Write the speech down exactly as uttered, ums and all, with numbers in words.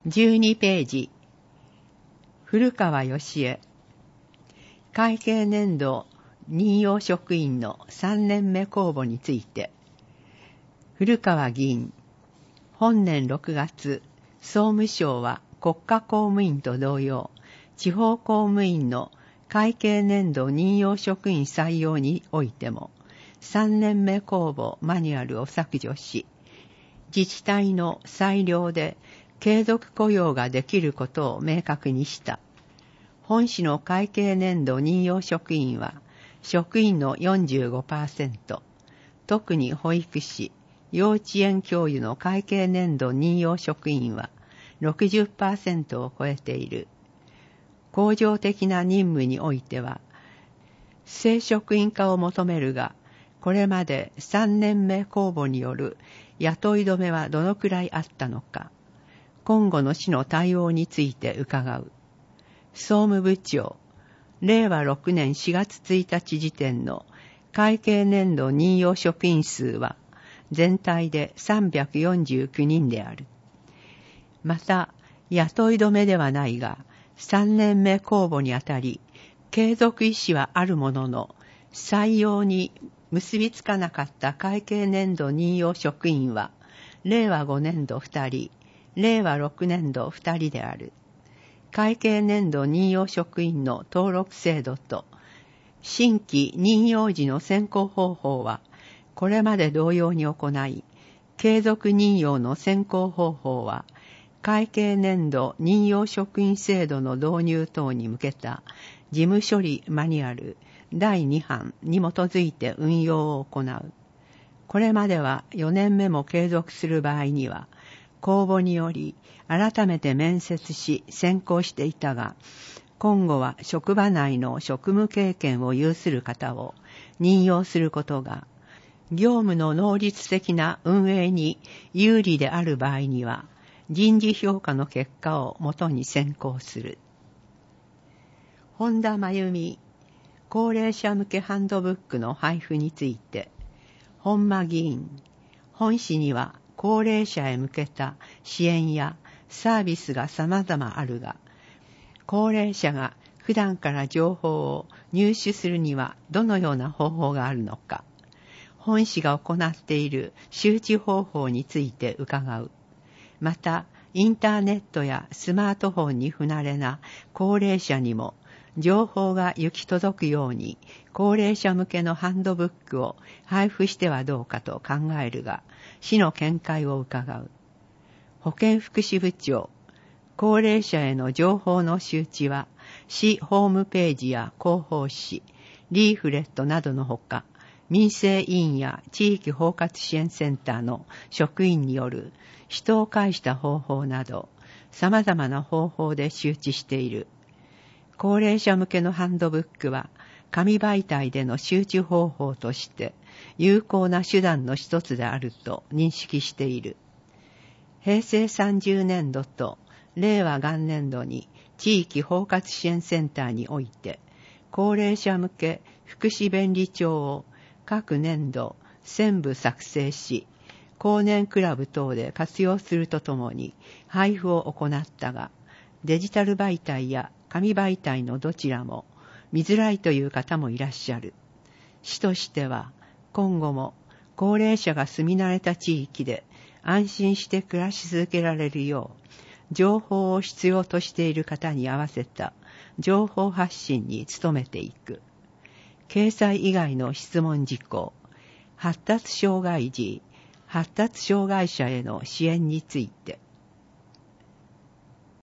じゅうにページ、古川義恵、会計年度任用職員のさんねんめ公募について、古川議員、本年ろくがつ、総務省は国家公務員と同様、地方公務員の会計年度任用職員採用においても、さんねんめ公募マニュアルを削除し、自治体の裁量で継続雇用ができることを明確にした。本市の会計年度任用職員は、職員の よんじゅうごパーセント、特に保育士、幼稚園教諭の会計年度任用職員は ろくじゅっパーセント を超えている。恒常的な任務においては、正職員化を求めるが、これまでさんねんめ公募による雇い止めはどのくらいあったのか、今後の市の対応について伺う。総務部長、れいわろくねんしがつついたち時点の会計年度任用職員数は全体でさんびゃくよんじゅうきゅうにんである。また、雇い止めではないが、さんねんめ公募にあたり、継続意思はあるものの、採用に結びつかなかった会計年度任用職員は、れいわごねんどふたり、れいわろくねんどふたりである。会計年度任用職員の登録制度と、新規任用時の選考方法は、これまで同様に行い、継続任用の選考方法は、会計年度任用職員制度の導入等に向けた事務処理マニュアルだいに版に基づいて運用を行う。これまではよねんめも継続する場合には、公募により改めて面接し選考していたが、今後は職場内の職務経験を有する方を任用することが、業務の能率的な運営に有利である場合には、人事評価の結果をもとに選考する。本田真由美、高齢者向けハンドブックの配布について、本間議員、本市には高齢者へ向けた支援やサービスが様々あるが、高齢者が普段から情報を入手するにはどのような方法があるのか、本市が行っている周知方法について伺う。また、インターネットやスマートフォンに不慣れな高齢者にも情報が行き届くように高齢者向けのハンドブックを配布してはどうかと考えるが、市の見解を伺う。保健福祉部長、高齢者への情報の周知は市ホームページや広報誌、リーフレットなどのほか、民生委員や地域包括支援センターの職員による人を介した方法など、様々な方法で周知している。高齢者向けのハンドブックは、紙媒体での周知方法として有効な手段の一つであると認識している。へいせいさんじゅうねんどとれいわ元年度に地域包括支援センターにおいて、高齢者向け福祉便利帳を各年度専部作成し、高年クラブ等で活用するとともに配布を行ったが、デジタル媒体や紙媒体のどちらも見づらいという方もいらっしゃる。市としては今後も高齢者が住み慣れた地域で安心して暮らし続けられるよう、情報を必要としている方に合わせた情報発信に努めていく。掲載以外の質問事項、発達障害児、発達障害者への支援について、